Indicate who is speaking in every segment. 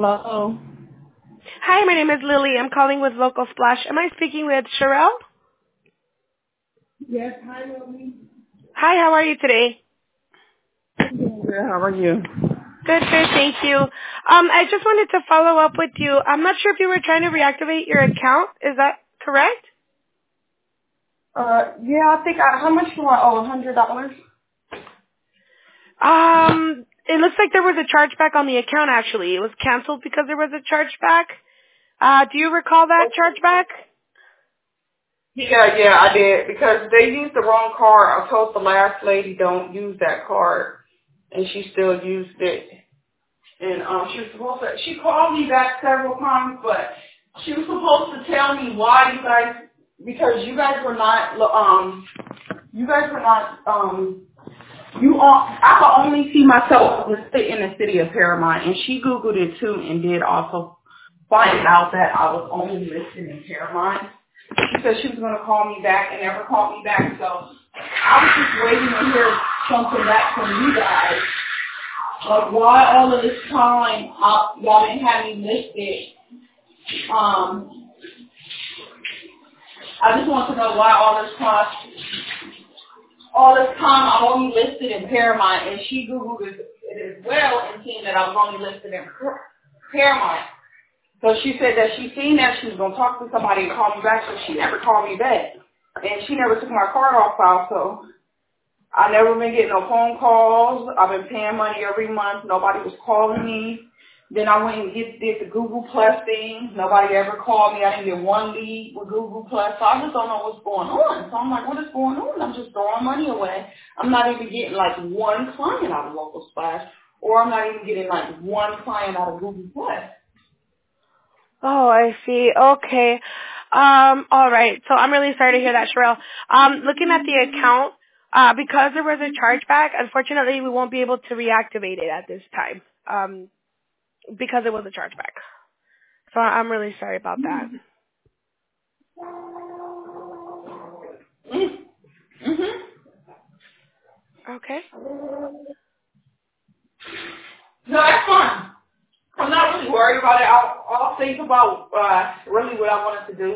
Speaker 1: Hello.
Speaker 2: Hi, my name is Lily. I'm calling with Local Splash. Am I speaking with Sherelle?
Speaker 1: Yes, hi, Lily.
Speaker 2: Hi, how are you today?
Speaker 1: Good. How are you?
Speaker 2: Good, good, thank you. I just wanted to follow up with you. I'm not sure if you were trying to reactivate your account. Is that correct?
Speaker 1: Yeah, I think how much do I owe? $100.
Speaker 2: It looks like there was a chargeback on the account actually. It was canceled because there was a chargeback. Do you recall that chargeback?
Speaker 1: Yeah, I did because they used the wrong card. I told the last lady don't use that card, and she still used it. And she was supposed to. She called me back several times, but she was supposed to tell me why you guys, because you guys were not I could only see myself listed in the city of Paramount, and she Googled it too and did also find out that I was only listed in Paramount. She said she was going to call me back and never called me back, so I was just waiting to hear something back from you guys. Like, why all of this time y'all didn't have me listed? I just want to know why all this time I'm only listed in Paramount, and she Googled it as well and seen that I was only listed in Paramount. So she said that she seen that she was going to talk to somebody and call me back, so she never called me back. And she never took my card off file, so I never been getting no phone calls. I've been paying money every month. Nobody was calling me. Then I went and did the Google Plus thing. Nobody ever called me. I didn't get one lead with Google Plus. So I just don't know what's going on. So I'm like, what is going on? I'm just throwing money away. I'm not even getting like one client out of Local Splash, or I'm not even getting like one client out of Google Plus.
Speaker 2: Oh, I see. Okay. All right. So I'm really sorry to hear that, Sherelle. Looking at the account, because there was a chargeback, unfortunately, we won't be able to reactivate it at this time, because it was a chargeback. So I'm really sorry about that.
Speaker 1: Mm-hmm.
Speaker 2: Okay.
Speaker 1: No, that's fine. I'm not really worried about it. I'll think about really what I wanted to do.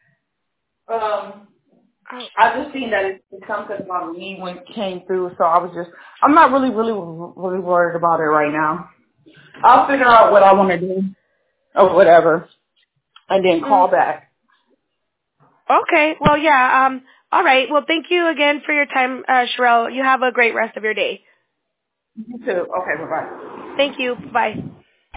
Speaker 2: Oh,
Speaker 1: I just seen that it's something about me when it came through, so I'm not really worried about it right now. I'll figure out what I want to do or whatever, and then call back.
Speaker 2: okay. Well, yeah. All right. Well, thank you again for your time, Sherelle. You have a great rest of your day.
Speaker 1: You too. Okay, bye-bye.
Speaker 2: Thank you. Bye.